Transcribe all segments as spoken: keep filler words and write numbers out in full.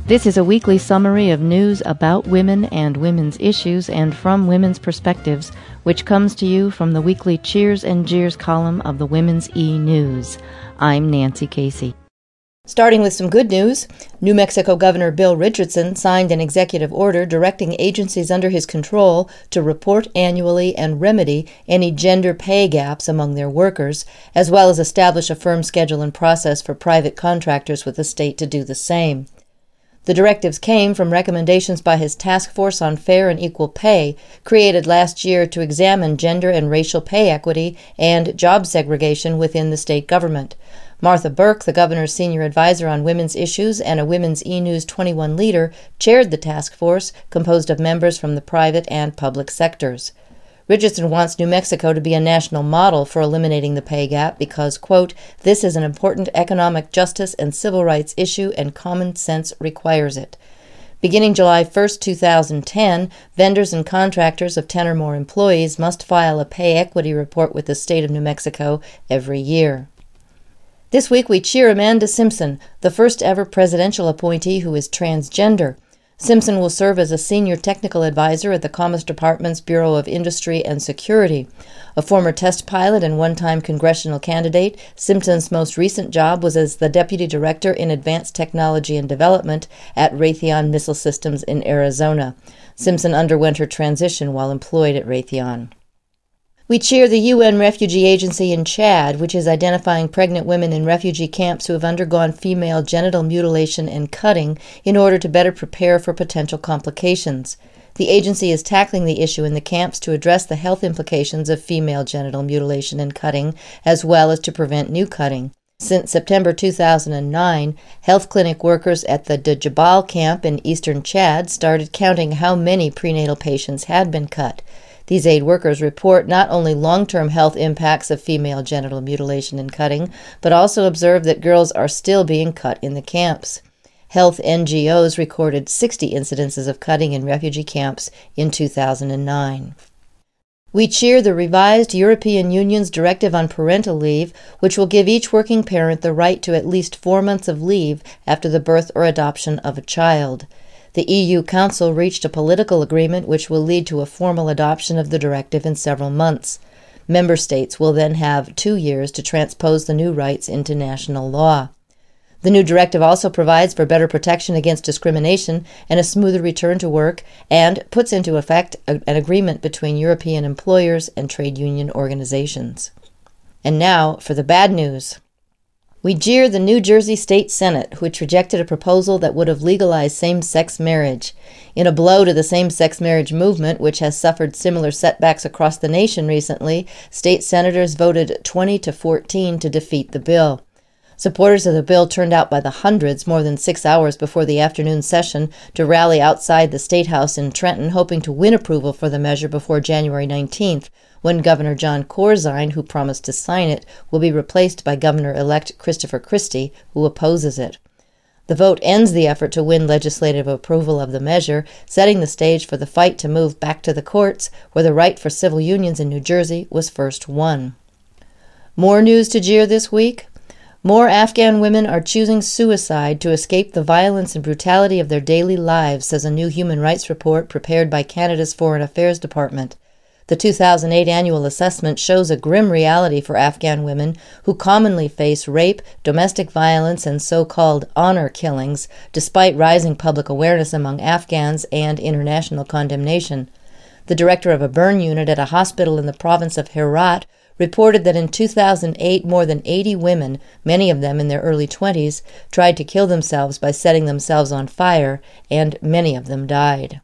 This is a weekly summary of news about women and women's issues and from women's perspectives, which comes to you from the weekly Cheers and Jeers column of the Women's E-News. I'm Nancy Casey. Starting with some good news, New Mexico Governor Bill Richardson signed an executive order directing agencies under his control to report annually and remedy any gender pay gaps among their workers, as well as establish a firm schedule and process for private contractors with the state to do the same. The directives came from recommendations by his Task Force on Fair and Equal Pay, created last year to examine gender and racial pay equity and job segregation within the state government. Martha Burke, the governor's senior advisor on women's issues and a Women's E-News twenty-one leader, chaired the task force, composed of members from the private and public sectors. Richardson wants New Mexico to be a national model for eliminating the pay gap because, quote, this is an important economic justice and civil rights issue and common sense requires it. Beginning July first, two thousand ten, vendors and contractors of ten or more employees must file a pay equity report with the state of New Mexico every year. This week we cheer Amanda Simpson, the first ever presidential appointee who is transgender. Simpson will serve as a senior technical advisor at the Commerce Department's Bureau of Industry and Security. A former test pilot and one-time congressional candidate, Simpson's most recent job was as the deputy director in advanced technology and development at Raytheon Missile Systems in Arizona. Simpson underwent her transition while employed at Raytheon. We cheer the U N Refugee Agency in Chad, which is identifying pregnant women in refugee camps who have undergone female genital mutilation and cutting in order to better prepare for potential complications. The agency is tackling the issue in the camps to address the health implications of female genital mutilation and cutting, as well as to prevent new cutting. Since September two thousand nine, health clinic workers at the Djabal camp in eastern Chad started counting how many prenatal patients had been cut. These aid workers report not only long-term health impacts of female genital mutilation and cutting, but also observe that girls are still being cut in the camps. Health N G Os recorded sixty incidences of cutting in refugee camps in two thousand nine. We cheer the revised European Union's Directive on Parental Leave, which will give each working parent the right to at least four months of leave after the birth or adoption of a child. The E U Council reached a political agreement which will lead to a formal adoption of the directive in several months. Member states will then have two years to transpose the new rights into national law. The new directive also provides for better protection against discrimination and a smoother return to work, and puts into effect a, an agreement between European employers and trade union organizations. And now for the bad news. We jeer the New Jersey State Senate, which rejected a proposal that would have legalized same-sex marriage. In a blow to the same-sex marriage movement, which has suffered similar setbacks across the nation recently, state senators voted twenty to fourteen to defeat the bill. Supporters of the bill turned out by the hundreds more than six hours before the afternoon session to rally outside the State House in Trenton, hoping to win approval for the measure before January nineteenth, when Governor John Corzine, who promised to sign it, will be replaced by Governor-elect Christopher Christie, who opposes it. The vote ends the effort to win legislative approval of the measure, setting the stage for the fight to move back to the courts, where the right for civil unions in New Jersey was first won. More news to jeer this week? More Afghan women are choosing suicide to escape the violence and brutality of their daily lives, says a new human rights report prepared by Canada's Foreign Affairs Department. The two thousand eight annual assessment shows a grim reality for Afghan women who commonly face rape, domestic violence, and so-called honor killings, despite rising public awareness among Afghans and international condemnation. The director of a burn unit at a hospital in the province of Herat reported that in two thousand eight more than eighty women, many of them in their early twenties, tried to kill themselves by setting themselves on fire, and many of them died.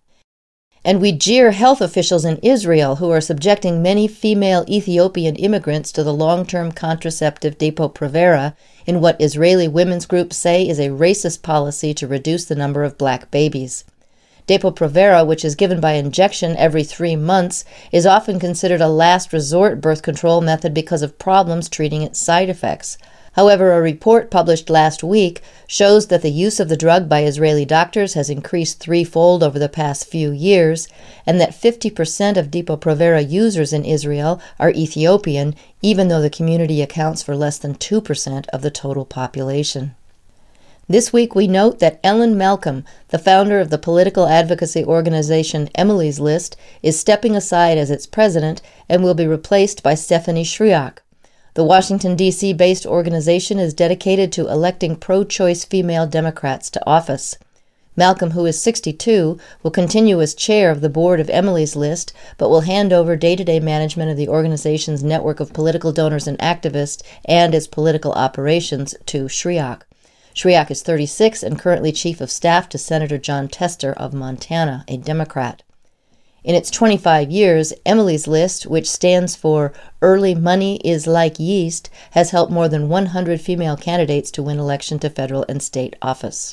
And we jeer health officials in Israel who are subjecting many female Ethiopian immigrants to the long-term contraceptive Depo-Provera in what Israeli women's groups say is a racist policy to reduce the number of black babies. Depo-Provera, which is given by injection every three months, is often considered a last resort birth control method because of problems treating its side effects. However, a report published last week shows that the use of the drug by Israeli doctors has increased threefold over the past few years, and that fifty percent of Depo-Provera users in Israel are Ethiopian, even though the community accounts for less than two percent of the total population. This week we note that Ellen Malcolm, the founder of the political advocacy organization Emily's List, is stepping aside as its president and will be replaced by Stephanie Shriak. The Washington, D C based organization is dedicated to electing pro-choice female Democrats to office. Malcolm, who is sixty-two, will continue as chair of the board of Emily's List, but will hand over day-to-day management of the organization's network of political donors and activists and its political operations to Shriak. Shriak is thirty-six and currently chief of staff to Senator Jon Tester of Montana, a Democrat. In its twenty-five years, Emily's List, which stands for Early Money is Like Yeast, has helped more than one hundred female candidates to win election to federal and state office.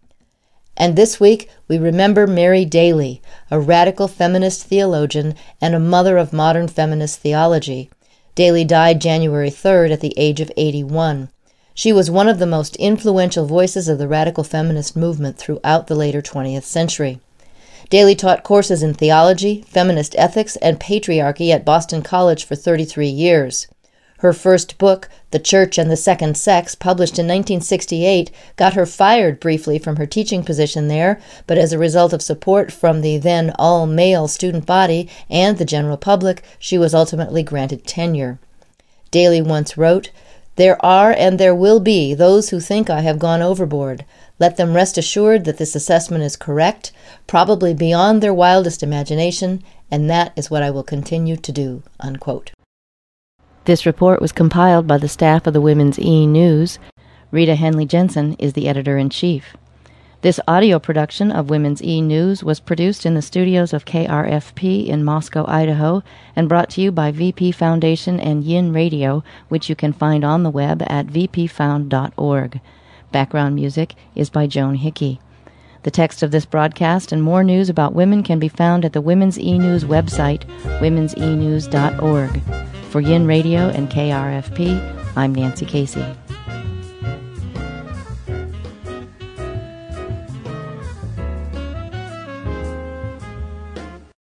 And this week, we remember Mary Daly, a radical feminist theologian and a mother of modern feminist theology. Daly died January third at the age of eighty-one. She was one of the most influential voices of the radical feminist movement throughout the later twentieth century. Daly taught courses in theology, feminist ethics, and patriarchy at Boston College for thirty-three years. Her first book, The Church and the Second Sex, published in nineteen sixty-eight, got her fired briefly from her teaching position there, but as a result of support from the then all-male student body and the general public, she was ultimately granted tenure. Daly once wrote, "There are and there will be those who think I have gone overboard. Let them rest assured that this assessment is correct, probably beyond their wildest imagination, and that is what I will continue to do." Unquote. This report was compiled by the staff of the Women's E! News. Rita Henley Jensen is the editor-in-chief. This audio production of Women's E! News was produced in the studios of K R F P in Moscow, Idaho, and brought to you by V P Foundation and Yin Radio, which you can find on the web at v p found dot org. Background music is by Joan Hickey. The text of this broadcast and more news about women can be found at the Women's E! News website, womens e news dot org. For Yin Radio and K R F P, I'm Nancy Casey.